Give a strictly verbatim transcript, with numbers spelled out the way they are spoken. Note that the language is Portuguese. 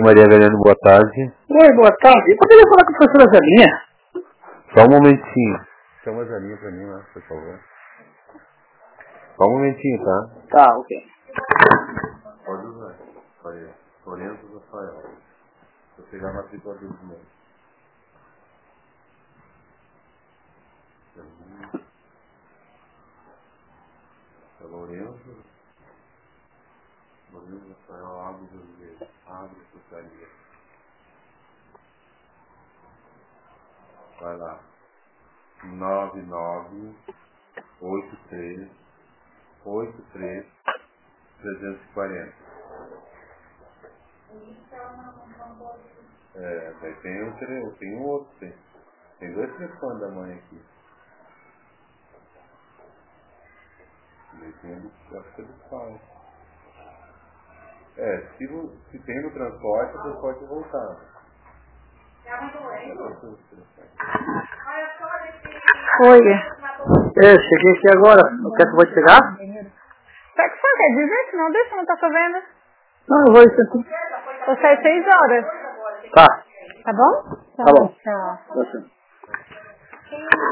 Maria Helena, boa tarde. Oi, boa tarde. Eu poderia falar com a professora Zaninha? Só um momentinho. Chama a Zaninha pra mim lá, por favor. Só um momentinho, tá? Tá, ok. Pode usar. Olha, Lourenço Rafael. Vou pegar a matrícula dele de novo. É Lourenço. Lourenço Rafael, Água Brasileira. Água Socialista. Vai lá. nove nove oito três oito três trezentos e quarenta. É, daí tem um, tem um outro, tem. Tem dois telefones da mãe aqui. Daí tem um, acho que é do pai. É, se, se tem no transporte, você pode voltar. Oi. É, cheguei aqui agora. Não quer que eu vou te pegar? Será que você quer dizer? Não, deixa, não tá chovendo. Não, eu vou isso aqui. Vou sair seis horas. Tá. Tá bom? Tá bom. Tchau. Você.